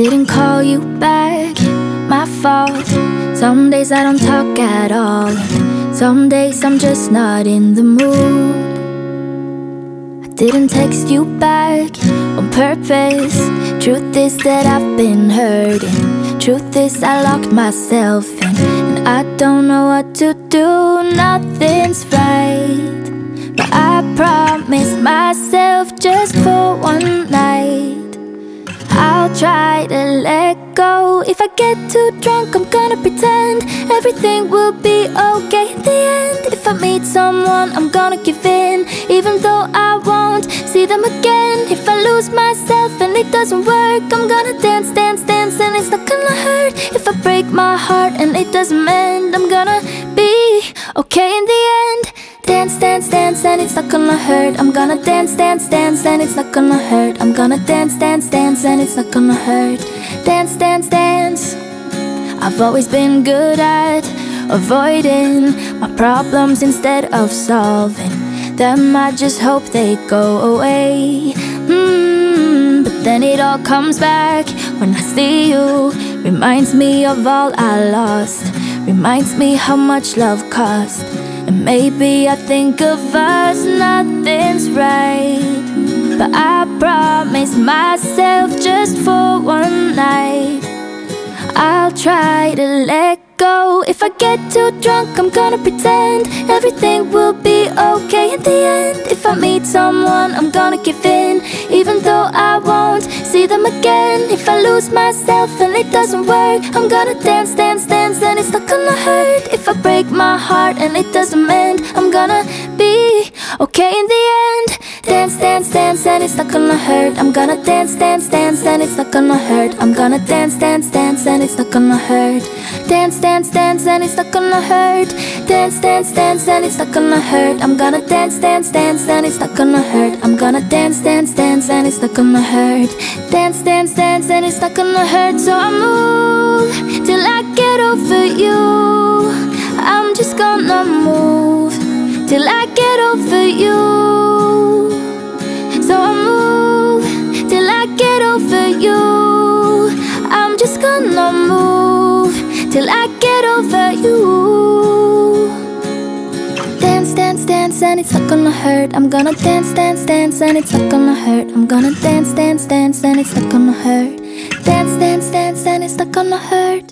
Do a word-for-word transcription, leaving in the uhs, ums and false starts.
didn't call you back, my fault. Some days I don't talk at all, and some days I'm just not in the mood. I didn't text you back on purpose. Truth is that I've been hurting. Truth is I locked myself in, and I don't know what to do. Nothing's right, but I promised myself just for one night I'll try to let go. If I get too drunk, I'm gonna pretend everything will be okay in the end. If I meet someone, I'm gonna give in, even though I won't see them again. If I lose myself and it doesn't work, I'm gonna dance, dance, dance, and it's not gonna hurt. If I break my heart and it doesn't mend, I'm gonna be okay in the end. Dance, dance, dance, and it's not gonna hurt. I'm gonna dance, dance, dance, and it's not gonna hurt. I'm gonna dance, dance, dance, and it's not gonna hurt. Dance, dance, dance. I've always been good at avoiding my problems instead of solving them. I just hope they go away. mm, But then it all comes back when I see you. Reminds me of all I lost, reminds me how much love cost. And maybe I think of us, nothing's right, but I promised myself just for one night I'll try to let go. If I get too drunk, I'm gonna pretend everything will be okay in the end. If I meet someone, I'm gonna give in, even though I won't see them again. If I lose myself and it doesn't work, I'm gonna dance, dance, dance, and it's not gonna hurt. If I break my heart and it doesn't mend, I'm gonna be okay in the end. Dance, dance, dance, and it's not gonna hurt. I'm gonna dance, dance, dance, and it's not gonna hurt. I'm gonna dance, dance, dance, and it's not gonna hurt. Dance, dance, dance, and it's not gonna hurt. Dance, dance, dance, and it's not gonna hurt. I'm gonna dance, dance, dance, and it's not gonna hurt. I'm gonna dance, dance, dance, and it's not gonna hurt. Dance, dance, dance, and it's not gonna hurt. So I move till I get over you. I'm just gonna move till I get over you. So I move till I get over you. I'm just gonna move till I get over you. Dance, dance, dance, and it's not gonna hurt. I'm gonna dance, dance, dance, and it's not gonna hurt. I'm gonna dance, dance, dance, and it's not gonna hurt. Dance, dance, dance, and it's not gonna hurt.